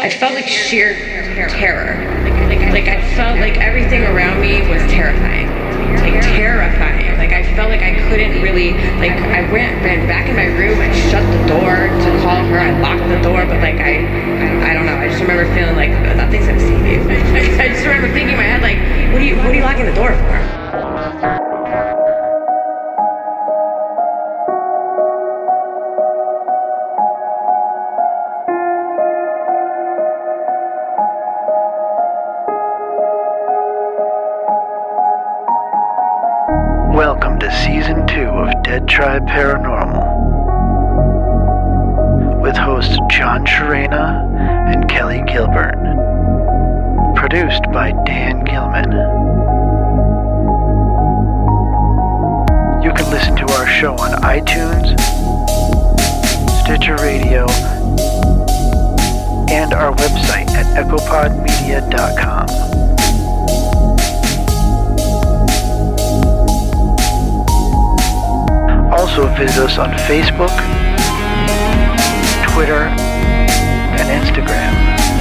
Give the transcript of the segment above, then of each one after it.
I felt like sheer terror. Like I felt like everything around me was terrifying. Like terrifying. Like I felt like I couldn't really, like I ran back in my room, I shut the door to call her, I locked the door, but like I don't know, I just remember feeling like nothing's gonna see me. I just remember thinking in my head like, what are you locking the door for? Welcome to Season 2 of Dead Tribe Paranormal with hosts John Sharena and Kelly Gilbert. Produced by Dan Gilman. You can listen to our show on iTunes, Stitcher Radio, and our website at echopodmedia.com. Also visit us on Facebook, Twitter, and Instagram.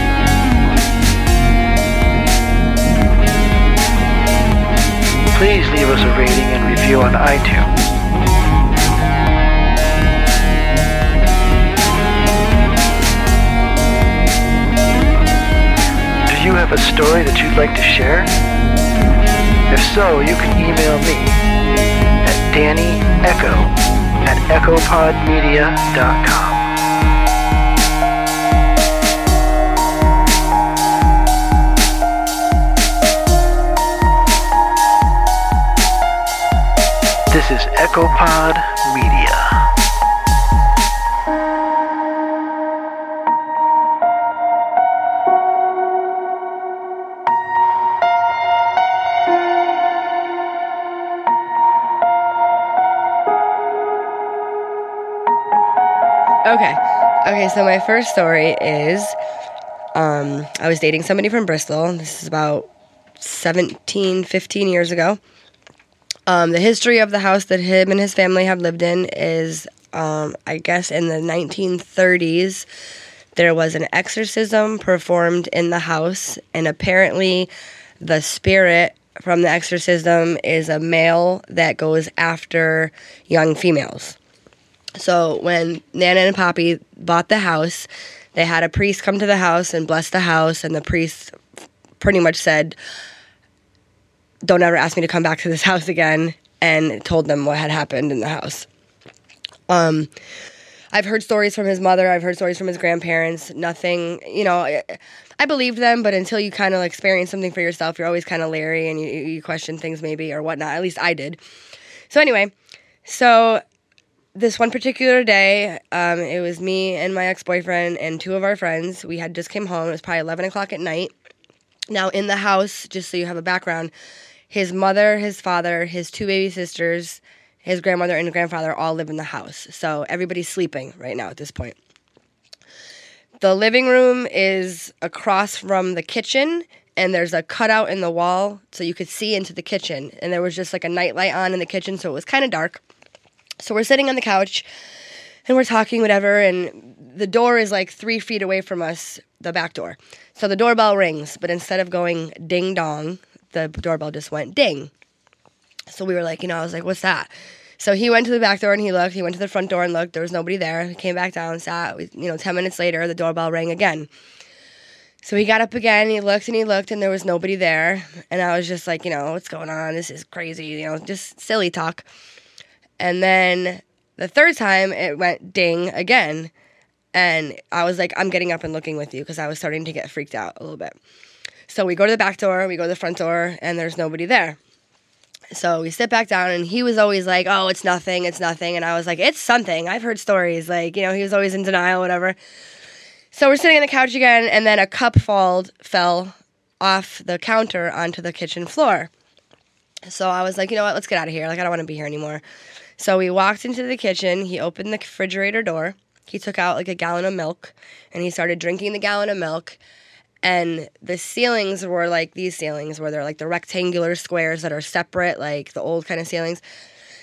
Please leave us a rating and review on iTunes. Do you have a story that you'd like to share? If so, you can email me at DannyEcho@echopodmedia.com. This is Echopod Media. Okay, so my first story is, I was dating somebody from Bristol. This is about 15 years ago. The history of the house that him and his family have lived in is, I guess in the 1930s, there was an exorcism performed in the house, and apparently the spirit from the exorcism is a male that goes after young females. So when Nana and Poppy bought the house, they had a priest come to the house and bless the house, and the priest pretty much said, "Don't ever ask me to come back to this house again," and told them what had happened in the house. I've heard stories from his mother. I've heard stories from his grandparents. Nothing, I believed them, but until you kind of experience something for yourself, you're always kind of leery and you question things maybe or whatnot. At least I did. So anyway, this one particular day, it was me and my ex-boyfriend and two of our friends. We had just came home. It was probably 11 o'clock at night. Now, in the house, just so you have a background, his mother, his father, his two baby sisters, his grandmother, and grandfather all live in the house. So everybody's sleeping right now at this point. The living room is across from the kitchen, and there's a cutout in the wall so you could see into the kitchen. And there was just like a nightlight on in the kitchen, so it was kind of dark. So we're sitting on the couch, and we're talking, whatever, and the door is like 3 feet away from us, the back door. So the doorbell rings, but instead of going ding-dong, the doorbell just went ding. So we were like, I was like, what's that? So he went to the back door and he looked. He went to the front door and looked. There was nobody there. He came back down, sat. 10 minutes later, the doorbell rang again. So he got up again, he looked, and there was nobody there. And I was just like, what's going on? This is crazy, just silly talk. And then the third time, it went ding again. And I was like, I'm getting up and looking with you because I was starting to get freaked out a little bit. So we go to the back door, we go to the front door, and there's nobody there. So we sit back down, and he was always like, oh, it's nothing. And I was like, it's something. I've heard stories. Like, he was always in denial, whatever. So we're sitting on the couch again, and then a cup fell off the counter onto the kitchen floor. So I was like, you know what, let's get out of here. Like, I don't want to be here anymore. So we walked into the kitchen. He opened the refrigerator door. He took out like a gallon of milk, and he started drinking the gallon of milk. And the ceilings were like these ceilings where they're like the rectangular squares that are separate, like the old kind of ceilings.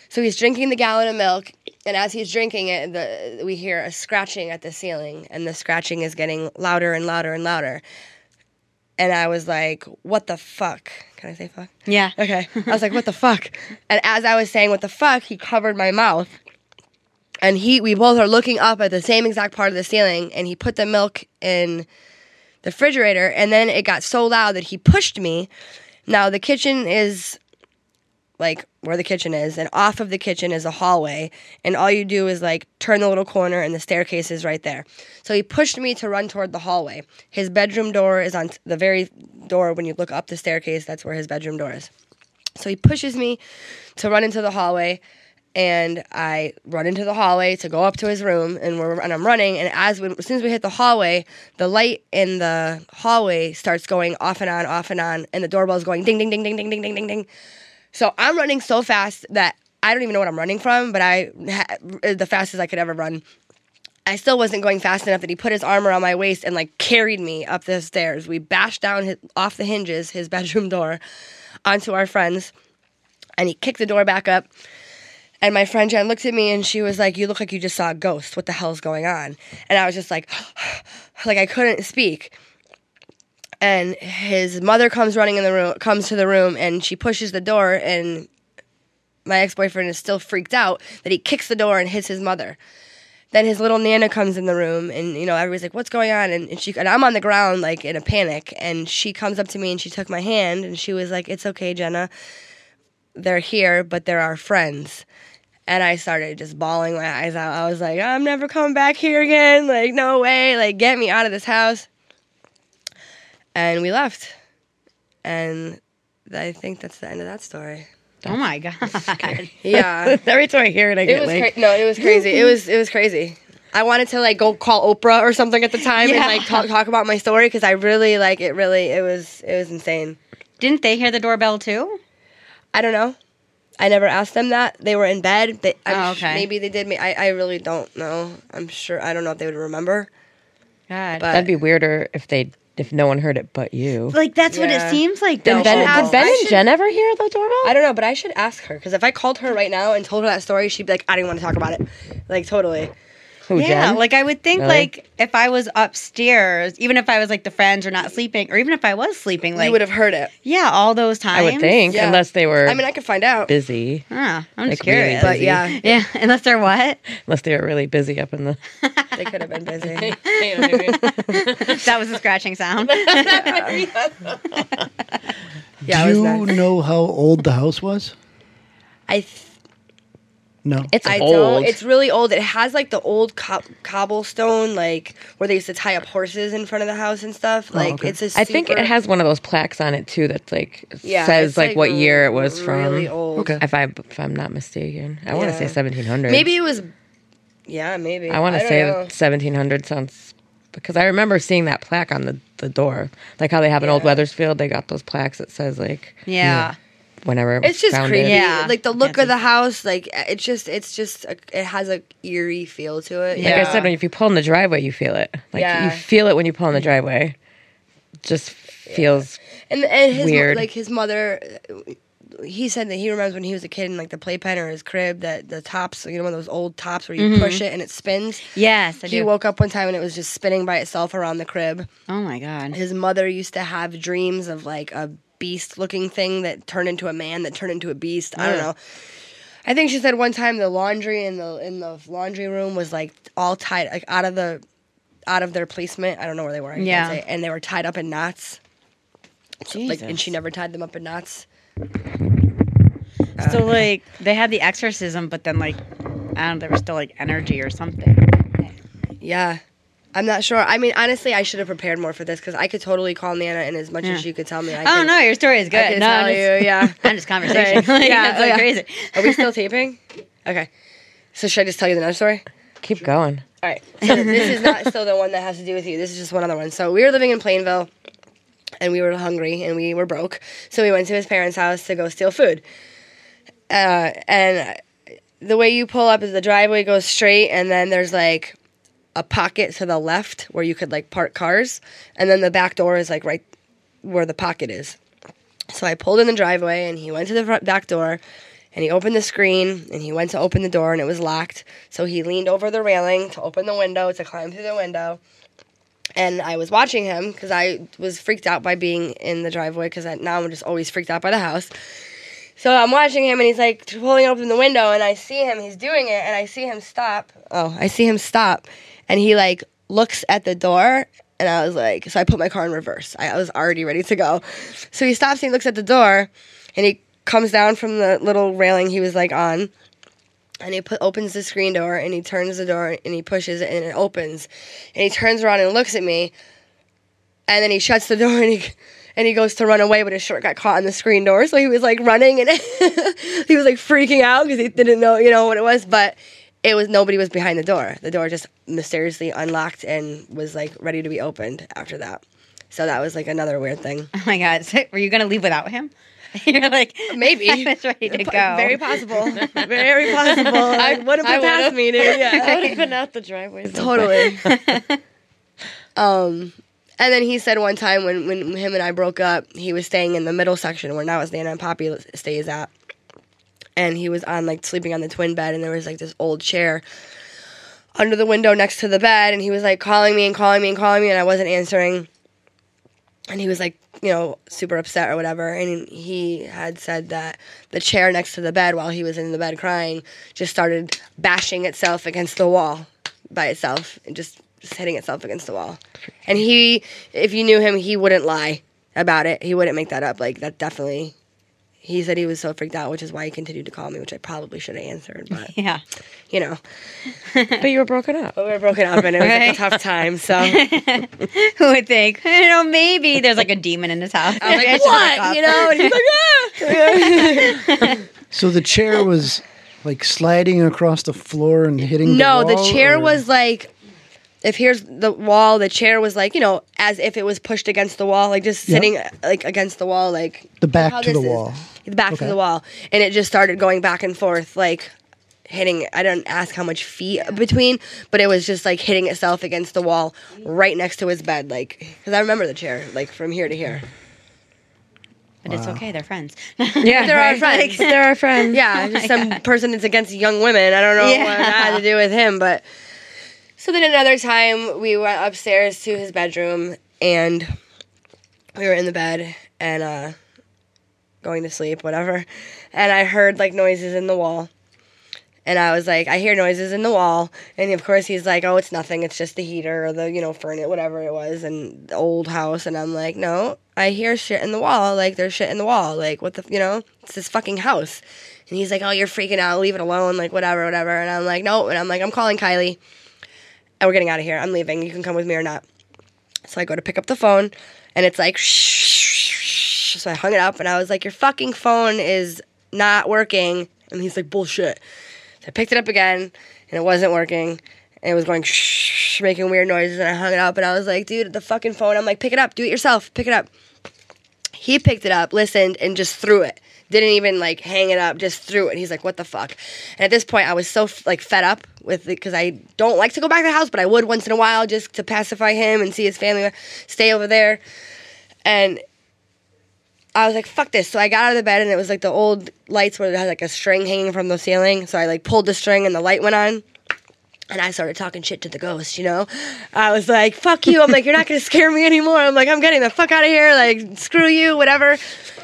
So he's drinking the gallon of milk, and as he's drinking it, we hear a scratching at the ceiling, and the scratching is getting louder and louder and louder. And I was like, what the fuck? Can I say fuck? Yeah. Okay. I was like, what the fuck? And as I was saying what the fuck, he covered my mouth. And we both are looking up at the same exact part of the ceiling, and he put the milk in the refrigerator, and then it got so loud that he pushed me. Now, the kitchen is like where the kitchen is, and off of the kitchen is a hallway, and all you do is like turn the little corner and the staircase is right there. So he pushed me to run toward the hallway. His bedroom door is on the very door when you look up the staircase. That's where his bedroom door is. So he pushes me to run into the hallway, and I run into the hallway to go up to his room, and I'm running, and as soon as we hit the hallway, the light in the hallway starts going off and on, and the doorbell's going ding, ding, ding, ding, ding, ding, ding, ding, ding. So I'm running so fast that I don't even know what I'm running from, but the fastest I could ever run. I still wasn't going fast enough that he put his arm around my waist and like carried me up the stairs. We bashed down off the hinges his bedroom door onto our friends, and he kicked the door back up. And my friend Jen looked at me and she was like, you look like you just saw a ghost. What the hell's going on? And I was just like I couldn't speak. And his mother comes to the room, and she pushes the door, and my ex-boyfriend is still freaked out that he kicks the door and hits his mother. Then his little Nana comes in the room, and everybody's like, what's going on? And I'm on the ground like in a panic, and she comes up to me and she took my hand and she was like, it's okay, Jenna. They're here, but they're our friends. And I started just bawling my eyes out. I was like, I'm never coming back here again. Like, no way. Like, get me out of this house. And we left. And I think that's the end of that story. Oh my God. Yeah. Every time I hear it, I get it was crazy. It was crazy. I wanted to like go call Oprah or something at the time and like talk about my story, because I really like it. It was insane. Didn't they hear the doorbell too? I don't know. I never asked them that. They were in bed. Okay. Maybe they did. I really don't know. I'm sure. I don't know if they would remember. God. But That'd be weirder if no one heard it but you. Like, that's what it seems like. Did Ben and Jen ever hear the doorbell? I don't know, but I should ask her, because if I called her right now and told her that story, she'd be like, I didn't want to talk about it. Like, totally. Who, Yeah, Jen? like I would think, Really? like if I was upstairs, even if I was like the friends or not sleeping, or even if I was sleeping, like You would have heard it. yeah, all those times. I would think, Yeah. unless they were I mean, I could find out. busy. I'm Like, just curious. really But yeah, Yeah, unless they're what? Unless they were really busy up in the... they could have been busy. That was a scratching sound. Yeah, it Do was you nice. know how old the house was? No. It's I old. don't. It's really old. It has like the old cobblestone, like where they used to tie up horses in front of the house and stuff. Like okay. it's a I think it has one of those plaques on it too that like says it's, like what year it was really from. old. Okay. If I'm not mistaken, I want to say Yeah. 1700. Maybe it was. Yeah, maybe. I want to don't say know. 1700 sounds, because I remember seeing that plaque on the door, like how they have in Old Yeah. Weathersfield. They got those plaques that says like Yeah. whenever it was It's just founded. creepy. Yeah. Like the look Fancy. of the house, like it has a eerie feel to it. Like I said, if you pull in the driveway, you feel it. Like Yeah. you feel it when you pull in the driveway. Just feels And his weird. like his mother, he said that he remembers when he was a kid in like the playpen or his crib that the tops, one of those old tops where you push it and it spins. Yes, I He do. woke up one time and it was just spinning by itself around the crib. Oh my God. His mother used to have dreams of like a beast-looking thing that turned into a man that turned into a beast. I don't know. I think she said one time the laundry in the laundry room was like all tied like out of their placement. I don't know where they were. I can't Yeah. say, and they were tied up in knots. So, like, and Jesus. she never tied them up in knots. So like they had the exorcism, but then like I don't know, there was still like energy or something. Yeah. I'm not sure. I mean, honestly, I should have prepared more for this because I could totally call Nana, and as much as you could tell me, I Oh no, your story is I good. could No, tell it's- you, yeah. I'm just conversation. Right. Like, Yeah, it's like yeah. crazy. Are we still taping? Okay. So should I just tell you the next story? keep going. All right. So this is not still the one that has to do with you. This is just one other one. So we were living in Plainville, and we were hungry, and we were broke. So we went to his parents' house to go steal food. And the way you pull up is the driveway goes straight, and then there's like a pocket to the left where you could like park cars, and then the back door is like right where the pocket is. So I pulled in the driveway, and he went to the back door, And he opened the screen, and he went to open the door, and it was locked. So he leaned over the railing to open the window, to climb through the window. And I was watching him because I was freaked out by being in the driveway because now I'm just always freaked out by the house. So I'm watching him, and he's, like, pulling open the window, and I see him. He's doing it, and I see him stop. I see him stop. And he, like, looks at the door, and I was like, so I put my car in reverse. I was already ready to go. So he stops, and he looks at the door, and he comes down from the little railing he was, like, on, and he opens the screen door, and he turns the door, and he pushes it, and it opens. And he turns around and looks at me, and then he shuts the door, and he goes to run away, but his shirt got caught on the screen door, so he was, like, running, and he was, like, freaking out because he didn't know, what it was, but nobody was behind the door. The door just mysteriously unlocked and was, like, ready to be opened after that. So that was, like, another weird thing. Oh my God. So were you going to leave without him? You're like, Maybe. I was ready to go. Very possible. Very possible. I would have put past me, dude. Yeah. I would have been out the driveway. Totally. And then he said one time when him and I broke up, he was staying in the middle section where now Nana and Poppy stays at. And he was on, like, sleeping on the twin bed, and there was, like, this old chair under the window next to the bed, and he was, like, calling me, and I wasn't answering. And he was, like, super upset or whatever, and he had said that the chair next to the bed while he was in the bed crying just started bashing itself against the wall by itself and just hitting itself against the wall. And if you knew him, he wouldn't lie about it. He wouldn't make that up. Like, that definitely, he said he was so freaked out, which is why he continued to call me, which I probably should have answered, but, Yeah. But you were broken up. But we were broken up, and it was, like, a tough time, so. Who would think, maybe there's, like, a demon in his house. I was like, what? And he's like, ah! So the chair was like sliding across the floor and hitting No, the the wall? chair or- was like, if here's the wall, the chair was like, as if it was pushed against the wall, like just sitting like against the wall, like the back how to the this is. wall. The back to Okay. the wall. And it just started going back and forth, like hitting, I didn't ask how much feet between, but it was just like hitting itself against the wall right next to his bed, like, because I remember the chair, like from here to here. But it's okay, they're friends. Yeah, They're our friends. They're our friends. Yeah, just some person that's against young women. I don't know what that had to do with him, but so then another time we went upstairs to his bedroom and we were in the bed and going to sleep, whatever. And I heard like noises in the wall. And I was like, I hear noises in the wall. And of course he's like, oh, it's nothing. It's just the heater or the, furnace, whatever it was, and the old house. And I'm like, no, I hear shit in the wall. Like, there's shit in the wall. Like, what the, it's this fucking house. And he's like, oh, you're freaking out. Leave it alone. Like, whatever. And I'm like, no. And I'm like, I'm calling Kylie. And we're getting out of here. I'm leaving. You can come with me or not. So I go to pick up the phone. And it's like, shh. So I hung it up. And I was like, your fucking phone is not working. And he's like, bullshit. I picked it up again, and it wasn't working, and it was going shh, making weird noises, and I hung it up, and I was like, dude, the fucking phone. I'm like, pick it up. Do it yourself. Pick it up. He picked it up, listened, and just threw it. Didn't even, like, hang it up, just threw it. He's like, what the fuck? And at this point, I was so, like, fed up with it, because I don't like to go back to the house, but I would once in a while just to pacify him and see his family stay over there. And I was like, fuck this. So I got out of the bed, and it was like the old lights where it had like a string hanging from the ceiling. So I like pulled the string, and the light went on. And I started talking shit to the ghost, I was like, fuck you. I'm like, you're not going to scare me anymore. I'm like, I'm getting the fuck out of here. Like, screw you, whatever.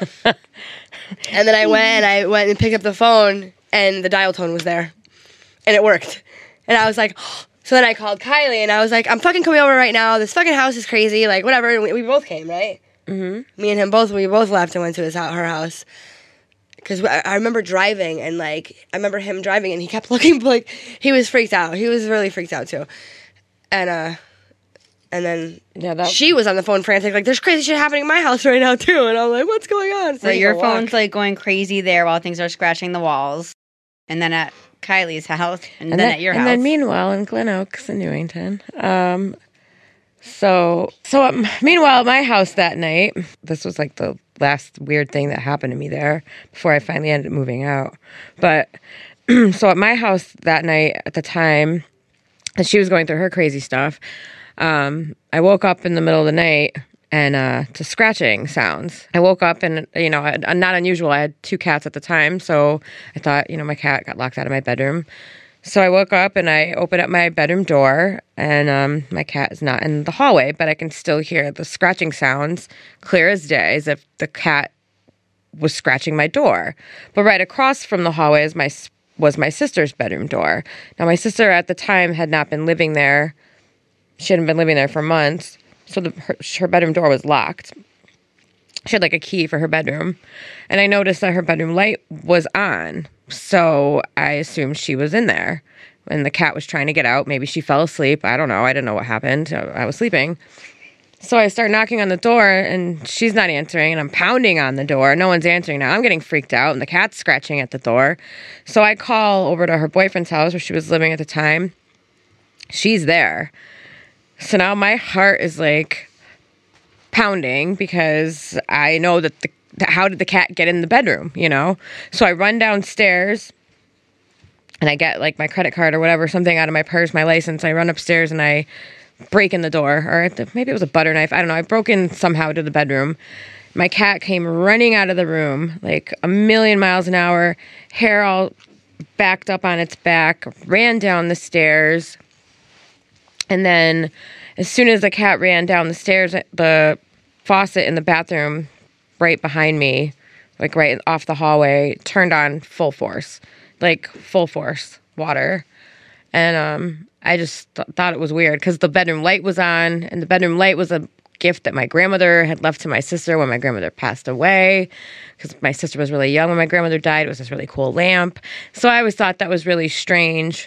And then I went and picked up the phone, and the dial tone was there. And it worked. And I was like, so then I called Kylie, and I was like, I'm fucking coming over right now. This fucking house is crazy. Like, whatever. And we both came, right? Mm-hmm. Me and him we both left and went to her house. Because I remember driving, and like, I remember him driving, and he kept looking like he was freaked out. He was really freaked out too. And then she was on the phone frantic, like, there's crazy shit happening in my house right now too. And I'm like, what's going on? So your phone's like going crazy there while things are scratching the walls. And then at Kylie's house, and then at your house. And then meanwhile in Glen Oaks in Newington. So meanwhile at my house that night, this was like the last weird thing that happened to me there before I finally ended up moving out. But so at my house that night at the time, as she was going through her crazy stuff, I woke up in the middle of the night and to scratching sounds. I woke up and, not unusual. I had 2 cats at the time, so I thought, my cat got locked out of my bedroom. So I woke up and I opened up my bedroom door, and my cat is not in the hallway, but I can still hear the scratching sounds clear as day, as if the cat was scratching my door. But right across from the hallway was my sister's bedroom door. Now, my sister at the time had not been living there. She hadn't been living there for months, so her bedroom door was locked. She had like a key for her bedroom, and I noticed that her bedroom light was on, so I assumed she was in there, and the cat was trying to get out. Maybe she fell asleep. I don't know. I didn't know what happened. I was sleeping. So I start knocking on the door, and she's not answering, and I'm pounding on the door. No one's answering now. I'm getting freaked out, and the cat's scratching at the door. So I call over to her boyfriend's house where she was living at the time. She's there. So now my heart is like pounding because I know that how did the cat get in the bedroom, So I run downstairs, and I get like my credit card or whatever, something out of my purse, my license. I run upstairs and I break in the door, or maybe it was a butter knife. I don't know. I broke in somehow to the bedroom. My cat came running out of the room like a million miles an hour, hair all backed up on its back, ran down the stairs. And then as soon as the cat ran down the stairs, the faucet in the bathroom right behind me, like right off the hallway, turned on full force water. And I just thought it was weird because the bedroom light was on, and the bedroom light was a gift that my grandmother had left to my sister when my grandmother passed away, because my sister was really young when my grandmother died. It was this really cool lamp. So I always thought that was really strange.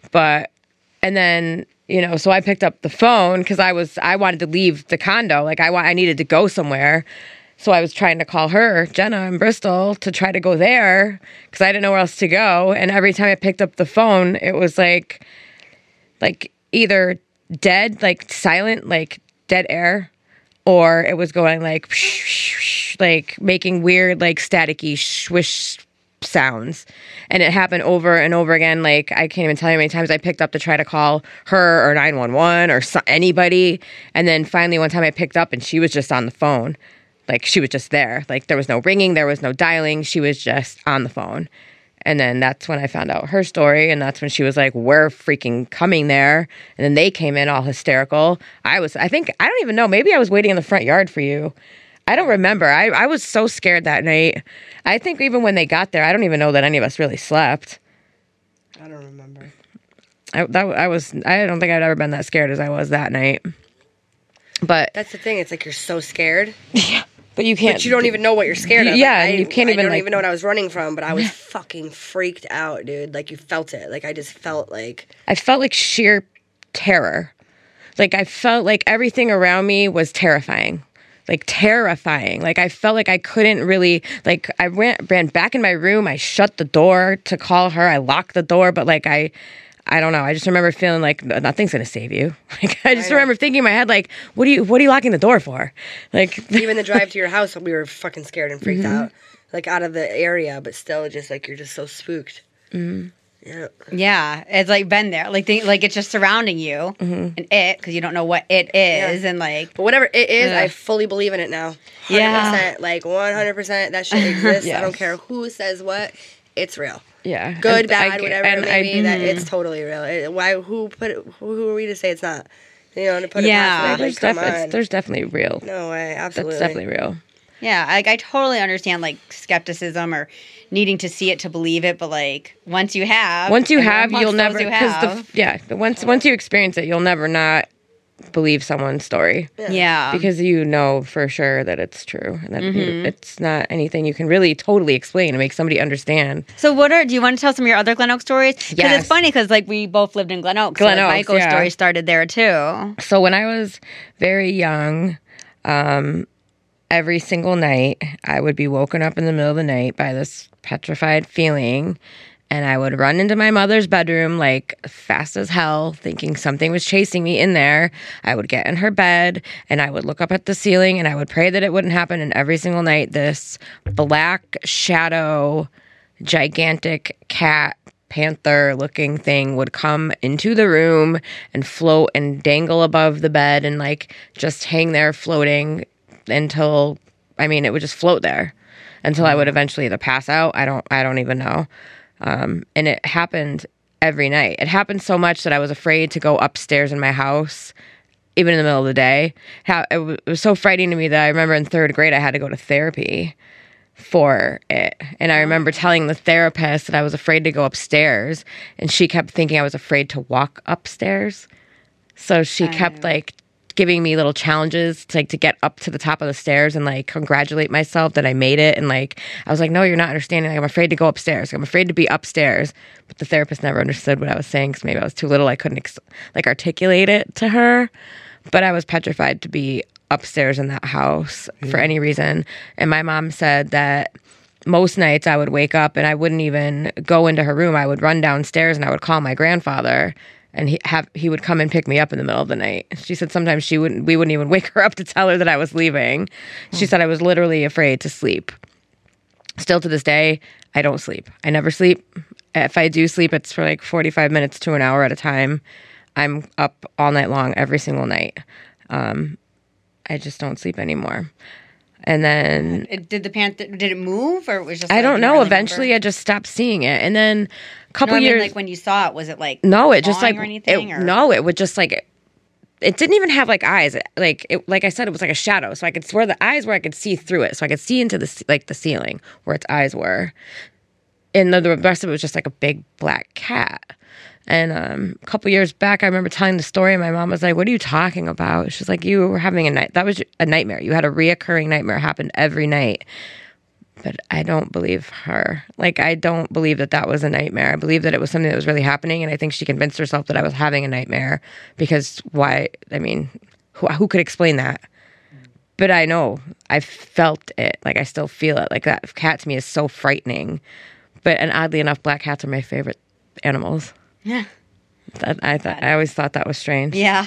And then, so I picked up the phone because I wanted to leave the condo. Like I needed to go somewhere. So I was trying to call her, Jenna, in Bristol, to try to go there because I didn't know where else to go. And every time I picked up the phone, it was like either dead, like silent, like dead air, or it was going like making weird, like staticky swish sounds. And it happened over and over again. Like I can't even tell you how many times I picked up to try to call her or 911 or anybody. And then finally one time I picked up and she was just on the phone. Like she was just there. Like there was no ringing, there was no dialing. She was just on the phone. And then that's when I found out her story. And that's when she was like, we're freaking coming there. And then they came in all hysterical. I don't even know. Maybe I was waiting in the front yard for you. I don't remember. I was so scared that night. I think even when they got there, I don't even know that any of us really slept. I don't remember. I don't think I'd ever been that scared as I was that night. But that's the thing. It's like you're so scared. Yeah. But you can't. But you don't even know what you're scared of. Yeah, like, you can't even. I don't even know what I was running from, but I was fucking freaked out, dude. Like you felt it. Like I just felt like. I felt like sheer terror. Like I felt like everything around me was terrifying. Like terrifying. Like I felt like I couldn't really. Like I ran back in my room. I shut the door to call her. I locked the door, but like I don't know. I just remember feeling like nothing's gonna save you. Like I just remember thinking in my head, like, what are you locking the door for? Like even the drive to your house, we were fucking scared and freaked out, like out of the area, but still, just like you're just so spooked. Mm-hmm. Yeah. Yeah, it's like been there, like it's just surrounding you, and because you don't know what it is, and like. But whatever it is, I fully believe in it now. 100%, Yeah, like 100%. That shit exists. Yes. I don't care who says what. It's real. Yeah. Good, bad, whatever it may be, that it's totally real. Who are we to say it's not? To put it past me, like, come on. There's definitely real. No way, absolutely. That's definitely real. Yeah, I totally understand like skepticism or needing to see it to believe it, but like once you have, you'll never. Once you experience it, you'll never not believe someone's story. Yeah. Because you know for sure that it's true and that it's not anything you can really totally explain and make somebody understand. So do you want to tell some of your other Glen Oak stories? Because it's funny because like we both lived in Glen Oak. So Michael's story started there too. So when I was very young, every single night I would be woken up in the middle of the night by this petrified feeling. And I would run into my mother's bedroom like fast as hell, thinking something was chasing me in there. I would get in her bed and I would look up at the ceiling and I would pray that it wouldn't happen. And every single night, this black shadow, gigantic cat, panther-looking thing would come into the room and float and dangle above the bed and like just hang there floating until, it would just float there until I would eventually either pass out. I don't even know. And it happened every night. It happened so much that I was afraid to go upstairs in my house, even in the middle of the day. It was so frightening to me that I remember in 3rd grade I had to go to therapy for it. And I remember telling the therapist that I was afraid to go upstairs, and she kept thinking I was afraid to walk upstairs. So she kept like giving me little challenges to get up to the top of the stairs and like congratulate myself that I made it. And like, I was like, no, you're not understanding. Like, I'm afraid to go upstairs. I'm afraid to be upstairs. But the therapist never understood what I was saying because maybe I was too little. I couldn't articulate it to her. But I was petrified to be upstairs in that house for any reason. And my mom said that most nights I would wake up and I wouldn't even go into her room. I would run downstairs and I would call my grandfather, and he would come and pick me up in the middle of the night. She said sometimes we wouldn't even wake her up to tell her that I was leaving. She said I was literally afraid to sleep. Still to this day, I don't sleep. I never sleep. If I do sleep, it's for like 45 minutes to an hour at a time. I'm up all night long every single night. I just don't sleep anymore. And then did it move, or it was just? I like, don't you know. really Eventually, remember? I just stopped seeing it, and then a couple No, I mean, years. like when you saw it, was it like No, it just clawing like or anything? no, it would just like it didn't even have like eyes. Like I said, it was like a shadow. So I could where the eyes were, I could see through it. So I could see into the ceiling where its eyes were, and the rest of it was just like a big black cat. And a couple years back, I remember telling the story, and my mom was like, "What are you talking about?" She's like, "You were having that was a nightmare. You had a reoccurring nightmare happen every night." But I don't believe her. Like, I don't believe that was a nightmare. I believe that it was something that was really happening, and I think she convinced herself that I was having a nightmare because why? I mean, who could explain that? But I know. I felt it. Like, I still feel it. Like, that cat to me is so frightening. And oddly enough, black cats are my favorite animals. Yeah. I always thought that was strange. Yeah.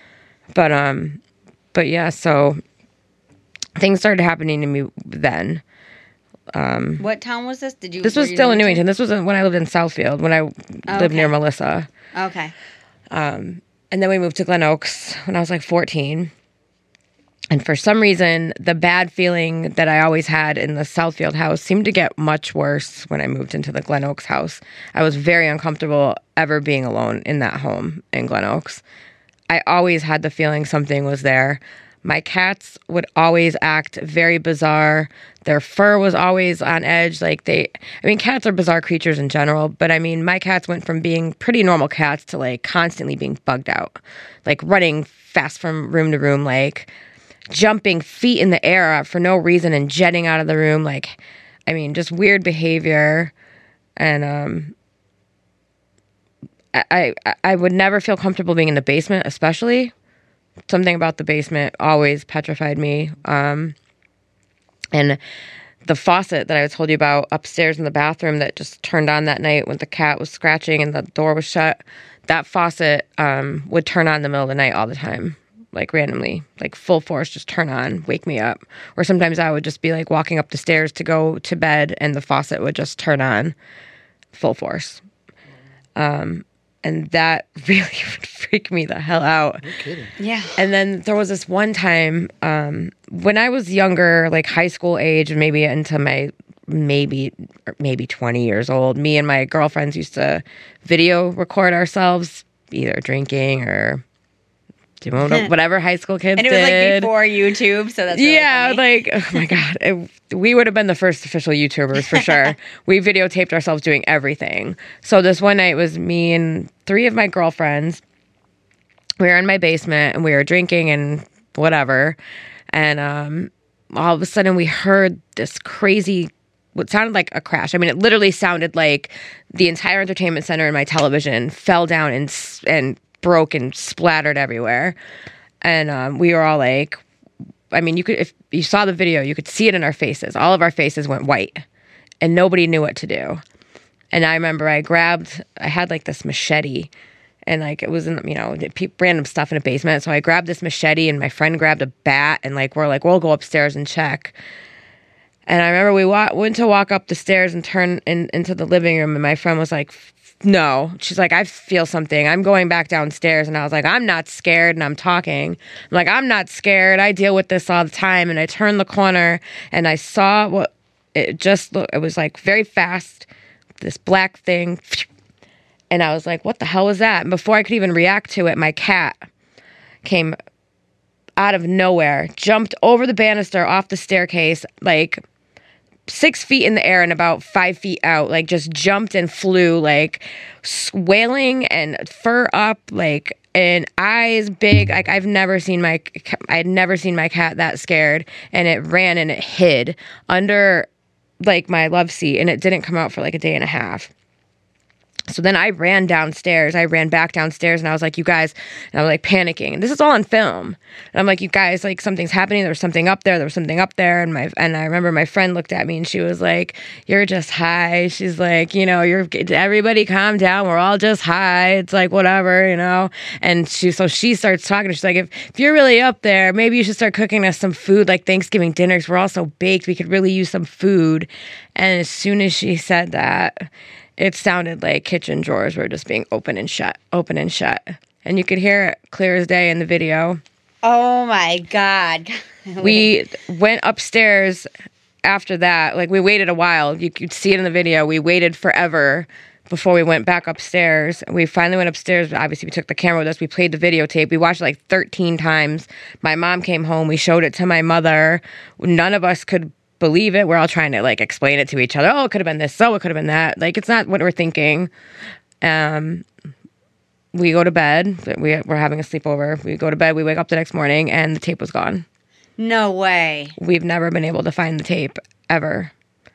But yeah, so things started happening to me then. What town was this? This was still in Newington. This was when I lived in Southfield, when I lived near Melissa. Okay. And then we moved to Glen Oaks when I was like 14. And for some reason, the bad feeling that I always had in the Southfield house seemed to get much worse when I moved into the Glen Oaks house. I was very uncomfortable ever being alone in that home in Glen Oaks. I always had the feeling something was there. My cats would always act very bizarre. Their fur was always on edge. Cats are bizarre creatures in general, but my cats went from being pretty normal cats to like constantly being bugged out, like running fast from room to room, like jumping feet in the air for no reason and jetting out of the room. Just weird behavior. And I would never feel comfortable being in the basement, especially. Something about the basement always petrified me. And the faucet that I told you about upstairs in the bathroom that just turned on that night when the cat was scratching and the door was shut, that faucet would turn on in the middle of the night all the time, like randomly, like full force, just turn on, wake me up. Or sometimes I would just be like walking up the stairs to go to bed and the faucet would just turn on full force. And that really would freak me the hell out. No kidding. Yeah. And then there was this one time when I was younger, like high school age, and maybe into my maybe 20 years old, me and my girlfriends used to video record ourselves, either drinking or doing whatever high school kids did. And it was like before YouTube, so that's really funny. like, oh my God. We would have been the first official YouTubers for sure. We videotaped ourselves doing everything. So this one night was me and 3 of my girlfriends. We were in my basement and we were drinking and whatever. And all of a sudden we heard this crazy, what sounded like a crash. It literally sounded like the entire entertainment center in my television fell down and broke and splattered everywhere. And we were all like, you could, if you saw the video, you could see it in our faces. All of our faces went white and nobody knew what to do. And I remember I had like this machete and like it was in, random stuff in a basement. So I grabbed this machete and my friend grabbed a bat and we're like, we'll go upstairs and check. And I remember we went to walk up the stairs and turn into the living room, and my friend was like, no. She's like, I feel something. I'm going back downstairs. And I was like, I'm not scared. And I'm talking. I'm like, I'm not scared. I deal with this all the time. And I turned the corner and I saw what it just looked. It was like very fast, this black thing. And I was like, what the hell was that? And before I could even react to it, my cat came out of nowhere, jumped over the banister off the staircase, like 6 feet in the air and about 5 feet out, like just jumped and flew, like wailing and fur up, like, and eyes big. Like I had never seen my cat that scared. And it ran and it hid under like my love seat, and it didn't come out for like a day and a half. So then I ran downstairs. I ran back downstairs and I was like, you guys, and I was like panicking. And this is all on film. And I'm like, you guys, like something's happening. There was something up there. There was something up there. And I remember my friend looked at me and she was like, you're just high. She's like, you know, everybody calm down. We're all just high. It's like, whatever, you know? And she starts talking. She's like, if you're really up there, maybe you should start cooking us some food, like Thanksgiving dinners. We're all so baked. We could really use some food. And as soon as she said that, it sounded like kitchen drawers were just being open and shut. And you could hear it clear as day in the video. Oh my God. We went upstairs after that. Like we waited a while. You could see it in the video. We waited forever before we went back upstairs. We finally went upstairs. Obviously, we took the camera with us. We played the videotape. We watched it like 13 times. My mom came home. We showed it to my mother. None of us could believe it. We're all trying to like explain it to each other. Oh, it could have been this. So it could have been that. Like it's not what we're thinking. We go to bed. We're having a sleepover. We go to bed. We wake up the next morning and the tape was gone. No way. We've never been able to find the tape ever.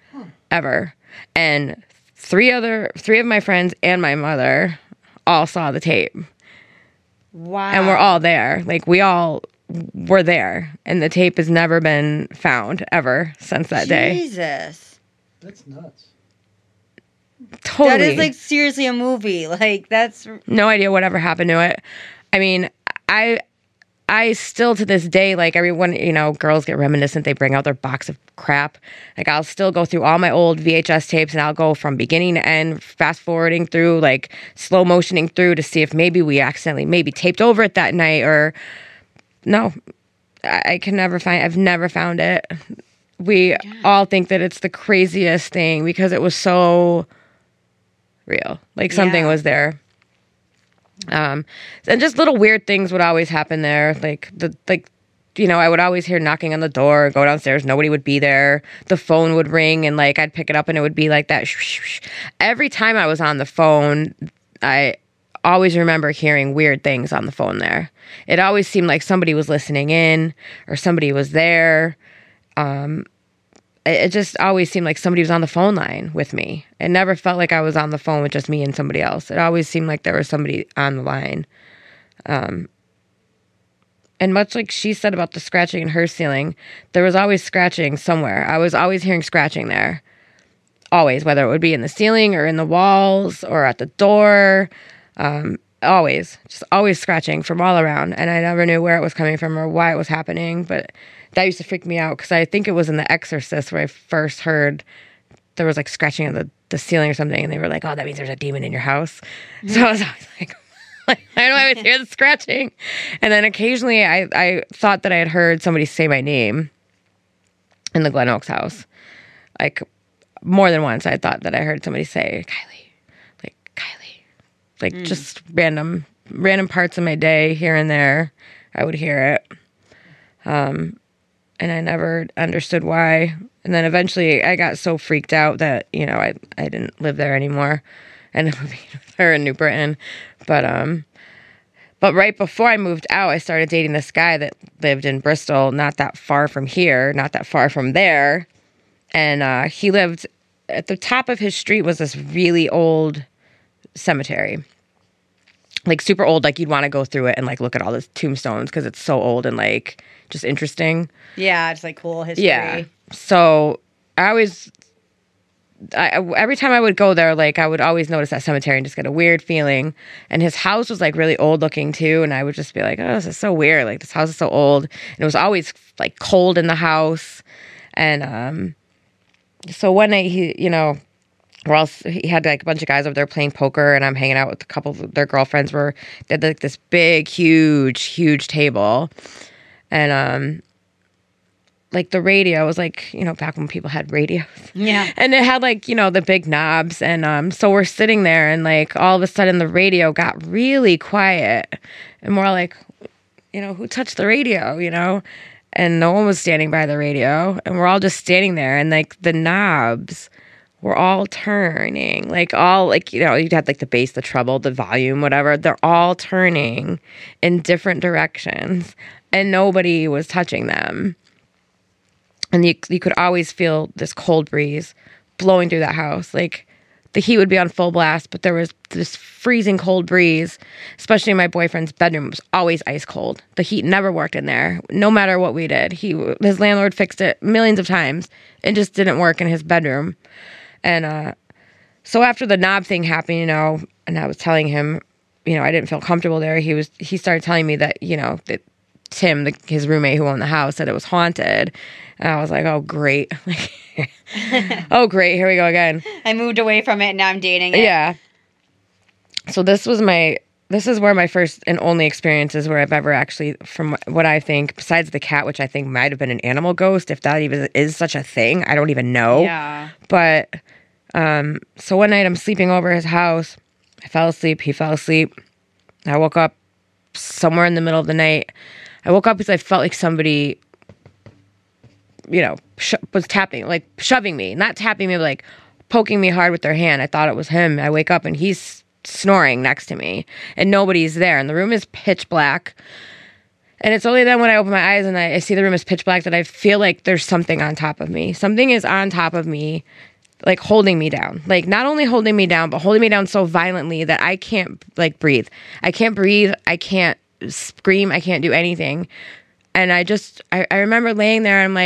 And three of my friends and my mother all saw the tape. Wow. And we're all there. Like we all were there, and the tape has never been found ever since that day. Jesus. That's nuts. Totally. That is like seriously a movie. Like that's no idea whatever happened to it. I mean, I still to this day, like everyone, you know, girls get reminiscent. They bring out their box of crap. Like I'll still go through all my old VHS tapes and I'll go from beginning to end, fast forwarding through, like slow motioning through to see if maybe we accidentally maybe taped over it that night or no. I can never find. I've never found it. We all think that it's the craziest thing because it was so real. Like something was there. And just little weird things would always happen there. I would always hear knocking on the door, go downstairs, nobody would be there. The phone would ring and like I'd pick it up and it would be like that. Every time I was on the phone, I always remember hearing weird things on the phone there. It always seemed like somebody was listening in or somebody was there. It just always seemed like somebody was on the phone line with me. It never felt like I was on the phone with just me and somebody else. It always seemed like there was somebody on the line. And much like she said about the scratching in her ceiling, there was always scratching somewhere. I was always hearing scratching there. Always, whether it would be in the ceiling or in the walls or at the door. Always scratching from all around. And I never knew where it was coming from or why it was happening. But that used to freak me out because I think it was in The Exorcist where I first heard there was like scratching on the ceiling or something. And they were like, oh, that means there's a demon in your house. Mm-hmm. So I was always like, I don't know, I always hear the scratching. And then occasionally I thought that I had heard somebody say my name in the Glen Oaks house. Like more than once I thought that I heard somebody say, Kylie. Like just random parts of my day here and there. I would hear it. And I never understood why. And then eventually I got so freaked out that, you know, I didn't live there anymore. I ended up moving with her in New Britain. But right before I moved out, I started dating this guy that lived in Bristol, not that far from here, not that far from there. And he lived at the top of his street was this really old cemetery. Like super old, like you'd want to go through it and like look at all the tombstones because it's so old and like just interesting. Yeah, it's like cool history. Yeah. So every time I would go there, like I would always notice that cemetery and just get a weird feeling. And his house was like really old looking too. And I would just be like, oh, this is so weird. Like this house is so old. And it was always like cold in the house. And so one night he had like a bunch of guys over there playing poker, and I'm hanging out with a couple of their girlfriends. They had like this big, huge table, and like the radio was like, you know, back when people had radios. Yeah. And it had like, you know, the big knobs. And so we're sitting there and like all of a sudden the radio got really quiet. And we're all like, you know, who touched the radio, you know? And no one was standing by the radio. And we're all just standing there and like the knobs were all turning. Like all like, you know, you'd have like the bass, the treble, the volume, whatever. They're all turning in different directions. And nobody was touching them. And you could always feel this cold breeze blowing through that house. Like, the heat would be on full blast, but there was this freezing cold breeze, especially in my boyfriend's bedroom. It was always ice cold. The heat never worked in there, no matter what we did. His landlord fixed it millions of times. It just didn't work in his bedroom. And so after the knob thing happened, you know, and I was telling him, you know, I didn't feel comfortable there. He started telling me that, you know, that Tim, his roommate who owned the house, said it was haunted. And I was like, oh, great. Oh, great. Here we go again. I moved away from it and now I'm dating it. Yeah. So this is where my first and only experiences where I've ever actually, from what I think, besides the cat, which I think might have been an animal ghost, if that even is such a thing, I don't even know. Yeah. But, so one night I'm sleeping over his house. I fell asleep. He fell asleep. I woke up somewhere in the middle of the night. I woke up because I felt like somebody, you know, was tapping, like shoving me, not tapping me, but like poking me hard with their hand. I thought it was him. I wake up and he's snoring next to me and nobody's there. And the room is pitch black. And it's only then when I open my eyes and I see the room is pitch black that I feel like there's something on top of me. Something is on top of me, like holding me down. Like not only holding me down, but holding me down so violently that I can't like breathe. I can't breathe. I can't scream. I can't do anything. And I remember laying there and I'm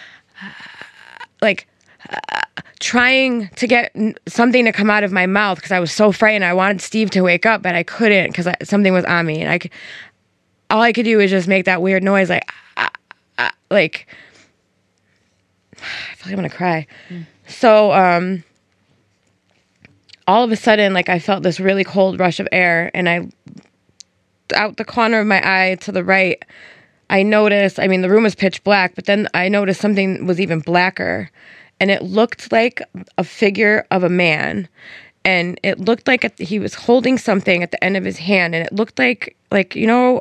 like trying to get something to come out of my mouth because I was so frightened. I wanted Steve to wake up, but I couldn't because something was on me. And all I could do was just make that weird noise like I feel like I'm going to cry. So all of a sudden, like I felt this really cold rush of air and out the corner of my eye to the right, I noticed, I mean, the room was pitch black, but then I noticed something was even blacker. And it looked like a figure of a man. And it looked like he was holding something at the end of his hand. And it looked like you know,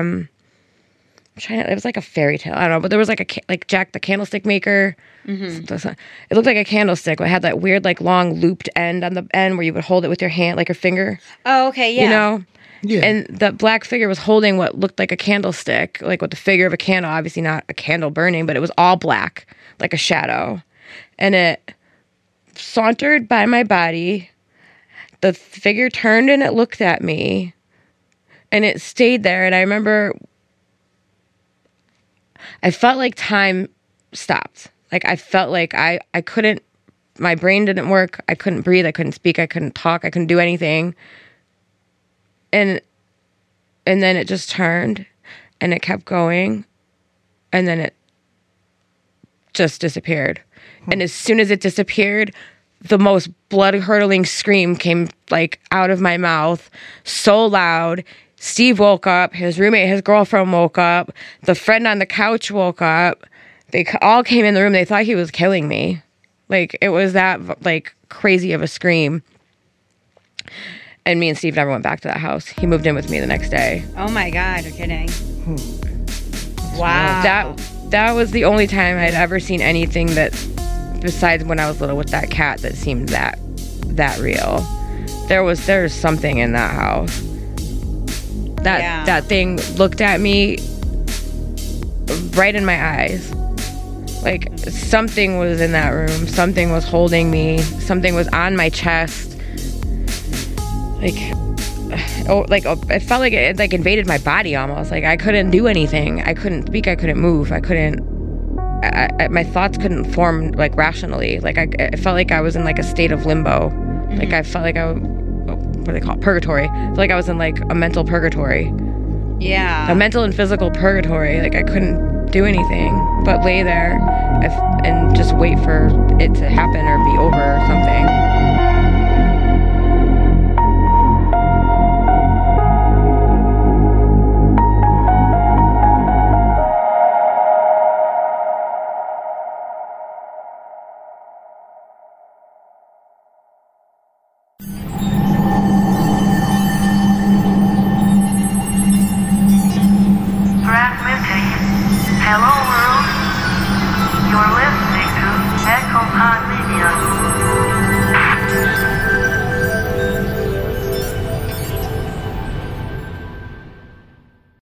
it was like a fairy tale. I don't know, but there was like Jack the Candlestick Maker. Mm-hmm. It looked like a candlestick, but it had that weird, like, long looped end on the end where you would hold it with your hand, like your finger. Oh, okay, yeah. You know? Yeah. And the black figure was holding what looked like a candlestick, like with the figure of a candle, obviously not a candle burning, but it was all black, like a shadow. And it sauntered by my body. The figure turned and it looked at me. And it stayed there. And I remember I felt like time stopped. Like I felt like I couldn't, my brain didn't work. I couldn't breathe. I couldn't speak. I couldn't talk. I couldn't do anything. And then it just turned and it kept going and then it just disappeared. And as soon as it disappeared, the most blood-curdling scream came like out of my mouth, so loud. Steve woke up, his roommate, his girlfriend woke up, the friend on the couch woke up. They all came in the room. They thought he was killing me. Like it was that like crazy of a scream. And me and Steve never went back to that house. He moved in with me the next day. Oh my God, you're kidding. Wow. That was the only time I'd ever seen anything that, besides when I was little with that cat, that seemed that real. There's something in that house. That thing looked at me right in my eyes. Like something was in that room. Something was holding me. Something was on my chest. It felt like it like invaded my body almost. Like I couldn't do anything. I couldn't speak. I couldn't move. My thoughts couldn't form like rationally. Like I felt like I was in like a state of limbo. Mm-hmm. Like I felt like what do they call it? Purgatory. I felt like I was in like a mental purgatory. Yeah. A mental and physical purgatory. Like I couldn't do anything but lay there and just wait for it to happen or be over or something.